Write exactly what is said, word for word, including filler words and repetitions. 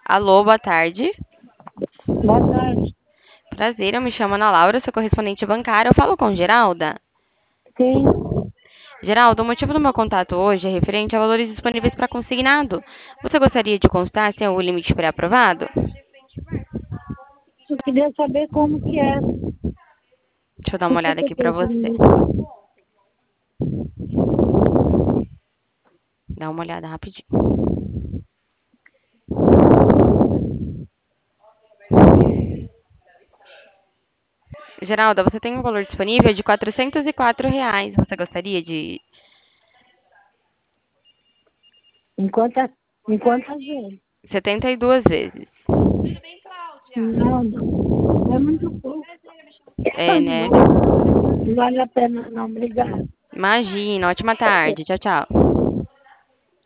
Alô, boa tarde. Boa tarde. Prazer, eu me chamo Ana Laura, sou correspondente bancária. Eu falo com Geralda. Sim, Geralda, o motivo do meu contato hoje é referente a valores disponíveis para consignado. Você gostaria de consultar se é o limite pré-aprovado? eu queria saber como que é. Deixa eu dar uma Por que olhada que eu aqui para tenho que você. ligar? Dá uma olhada rapidinho. Geralda, você tem um valor disponível de quatrocentos e quatro reais. Você gostaria de... Em quantas, em quantas vezes? setenta e duas vezes. Não, não. É muito pouco. É, Não né? vale, não vale a pena não, obrigada. Imagina, ótima tarde. Tchau, tchau.